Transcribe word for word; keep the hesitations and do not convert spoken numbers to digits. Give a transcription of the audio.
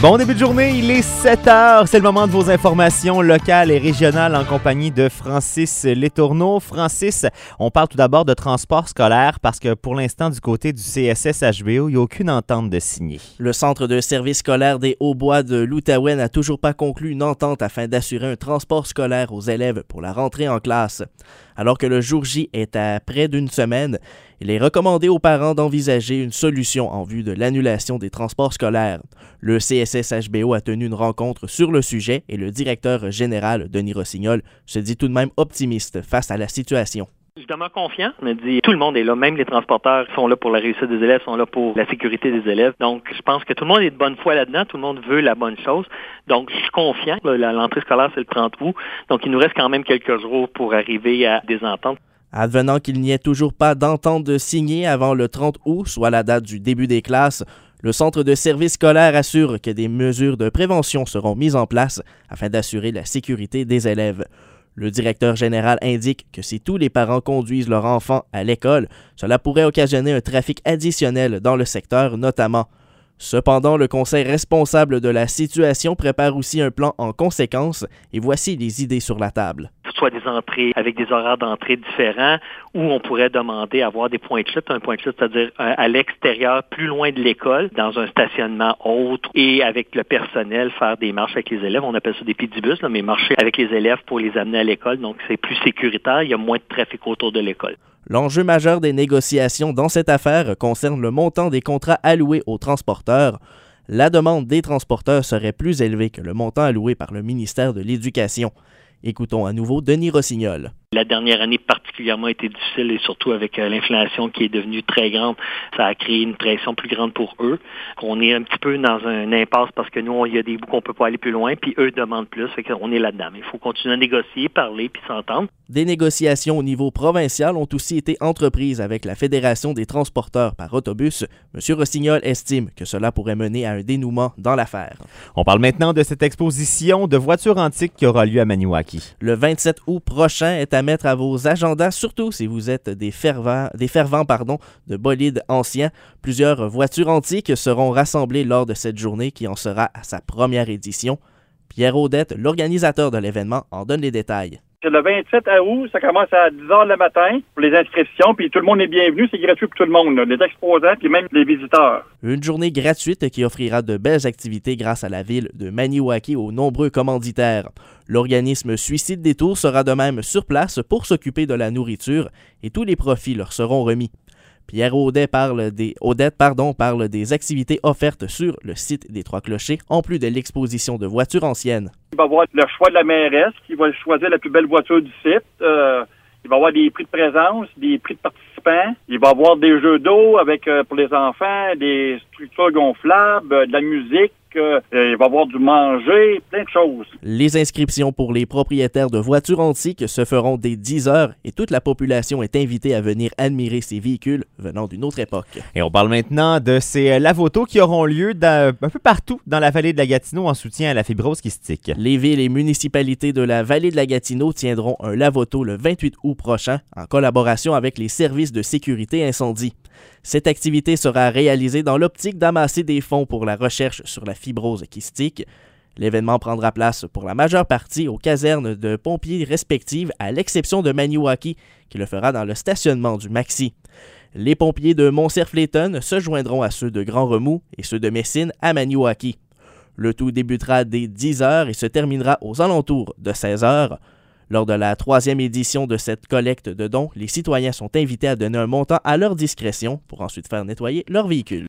Bon début de journée, il est sept heures. C'est le moment de vos informations locales et régionales en compagnie de Francis Letourneau. Francis, on parle tout d'abord de transport scolaire parce que pour l'instant, du côté du C S S H B O, il n'y a aucune entente de signer. Le Centre de service scolaire des Hauts-Bois de l'Outaouais n'a toujours pas conclu une entente afin d'assurer un transport scolaire aux élèves pour la rentrée en classe. Alors que le jour J est à près d'une semaine, il est recommandé aux parents d'envisager une solution en vue de l'annulation des transports scolaires. Le C S S H B O a tenu une rencontre sur le sujet et le directeur général, Denis Rossignol, se dit tout de même optimiste face à la situation. Je demeure confiant. Je me dis, tout le monde est là, même les transporteurs sont là pour la réussite des élèves, sont là pour la sécurité des élèves. Donc, je pense que tout le monde est de bonne foi là-dedans, tout le monde veut la bonne chose. Donc, je suis confiant. L'entrée scolaire, c'est le trente août. Donc, il nous reste quand même quelques jours pour arriver à des ententes. Advenant qu'il n'y ait toujours pas d'entente de signer avant le trente août, soit la date du début des classes, le Centre de service scolaire assure que des mesures de prévention seront mises en place afin d'assurer la sécurité des élèves. Le directeur général indique que si tous les parents conduisent leurs enfants à l'école, cela pourrait occasionner un trafic additionnel dans le secteur notamment. Cependant, le conseil responsable de la situation prépare aussi un plan en conséquence et voici les idées sur la table. Soit des entrées avec des horaires d'entrée différents ou on pourrait demander à avoir des points de chute, un point de chute, c'est-à-dire à l'extérieur, plus loin de l'école, dans un stationnement autre et avec le personnel, faire des marches avec les élèves. On appelle ça des pédibus, là, mais marcher avec les élèves pour les amener à l'école. Donc, c'est plus sécuritaire, il y a moins de trafic autour de l'école. L'enjeu majeur des négociations dans cette affaire concerne le montant des contrats alloués aux transporteurs. La demande des transporteurs serait plus élevée que le montant alloué par le ministère de l'Éducation. Écoutons à nouveau Denis Rossignol. La dernière année particulièrement a été difficile et surtout avec euh, l'inflation qui est devenue très grande, ça a créé une pression plus grande pour eux. On est un petit peu dans un impasse parce que nous, il y a des bouts qu'on peut pas aller plus loin, puis eux demandent plus, fait qu'on est là-dedans. Mais il faut continuer à négocier, parler, puis s'entendre. Des négociations au niveau provincial ont aussi été entreprises avec la Fédération des transporteurs par autobus. M. Rossignol estime que cela pourrait mener à un dénouement dans l'affaire. On parle maintenant de cette exposition de voitures antiques qui aura lieu à Maniwaki. Le vingt-sept août prochain est à mettre à vos agendas, surtout si vous êtes des fervents, des fervents pardon, de bolides anciens. Plusieurs voitures antiques seront rassemblées lors de cette journée qui en sera à sa première édition. Pierre Audette, l'organisateur de l'événement, en donne les détails. C'est le vingt-sept août, ça commence à dix heures le matin pour les inscriptions, puis tout le monde est bienvenu, c'est gratuit pour tout le monde, là, les exposants puis même les visiteurs. Une journée gratuite qui offrira de belles activités grâce à la ville de Maniwaki aux nombreux commanditaires. L'organisme Suicide Détour sera de même sur place pour s'occuper de la nourriture et tous les profits leur seront remis. Pierre Audet parle des, Audette pardon, parle des activités offertes sur le site des Trois Clochers, en plus de l'exposition de voitures anciennes. Il va y avoir le choix de la mairesse qui va choisir la plus belle voiture du site. Euh, il va y avoir des prix de présence, des prix de participants. Il va y avoir des jeux d'eau avec euh, pour les enfants, des structures gonflables, euh, de la musique. Euh, il va y avoir du manger, plein de choses. Les inscriptions pour les propriétaires de voitures antiques se feront dès dix heures et toute la population est invitée à venir admirer ces véhicules venant d'une autre époque. Et on parle maintenant de ces lavotos qui auront lieu dans, un peu partout dans la vallée de la Gatineau en soutien à la fibrose kystique. Les villes et municipalités de la vallée de la Gatineau tiendront un lavoto le vingt-huit août prochain en collaboration avec les services de sécurité incendie. Cette activité sera réalisée dans l'optique d'amasser des fonds pour la recherche sur la fibrose kystique. L'événement prendra place pour la majeure partie aux casernes de pompiers respectives, à l'exception de Maniwaki, qui le fera dans le stationnement du Maxi. Les pompiers de Montcerf-Léton se joindront à ceux de Grand Remous et ceux de Messine à Maniwaki. Le tout débutera dès dix heures et se terminera aux alentours de seize heures. Lors de la troisième édition de cette collecte de dons, les citoyens sont invités à donner un montant à leur discrétion pour ensuite faire nettoyer leur véhicule.